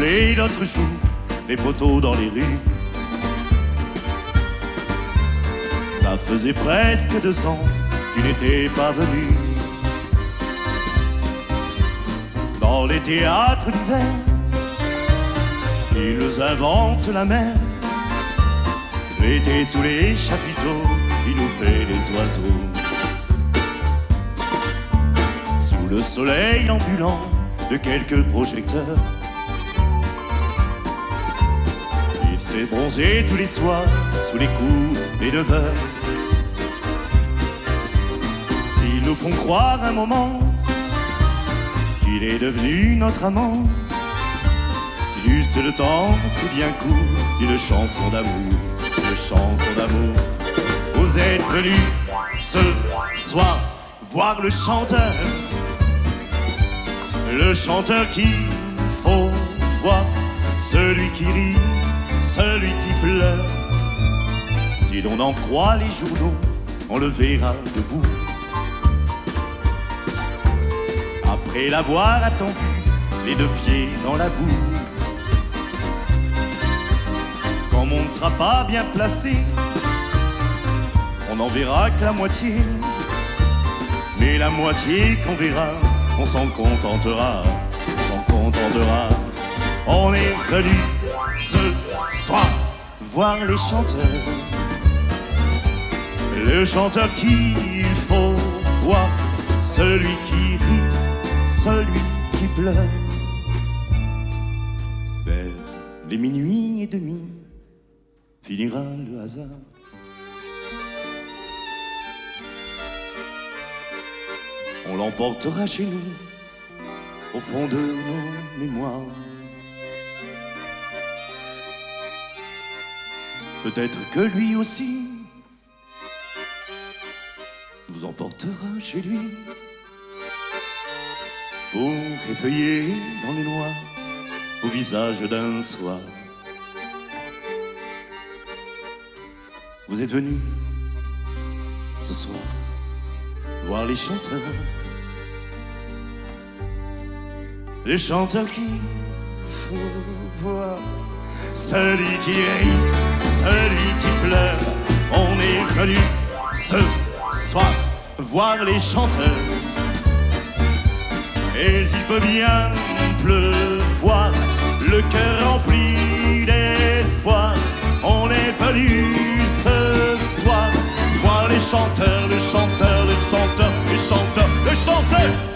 brûlé l'autre jour les photos dans les rues. Ça faisait presque 2 ans tu n'étais pas venu. Dans les théâtres d'hiver, ils nous inventent la mer. L'été sous les chapiteaux, il nous fait des oiseaux. Sous le soleil ambulant de quelques projecteurs, il se fait bronzer tous les soirs sous les coups des 9 heures. Ils nous font croire un moment qu'il est devenu notre amant. Juste le temps, c'est bien court, d'une chanson d'amour, une chanson d'amour. Vous êtes venus ce soir voir le chanteur qu'il faut voir, celui qui rit, celui qui pleure. Si l'on en croit les journaux, on le verra debout. Après l'avoir attendu, les 2 pieds dans la boue. Comme on ne sera pas bien placé, on n'en verra que la moitié. Mais la moitié qu'on verra, on s'en contentera, on s'en contentera. On est venu ce soir voir les chanteurs, le chanteur qu'il faut voir, celui qui rit, celui qui pleure. Vers les minuit et demi finira le hasard. On l'emportera chez nous, au fond de nos mémoires. Peut-être que lui aussi nous emportera chez lui, pour effeuiller dans les noirs au visage d'un soir. Vous êtes venus ce soir voir les chanteurs qu'il faut voir, celui qui rit, celui qui pleure. On est venu ce soir voir les chanteurs, et il peut bien pleuvoir, le cœur rempli d'espoir. On est venu ce soir voir les chanteurs, les chanteurs, les chanteurs, les chanteurs, les chanteurs.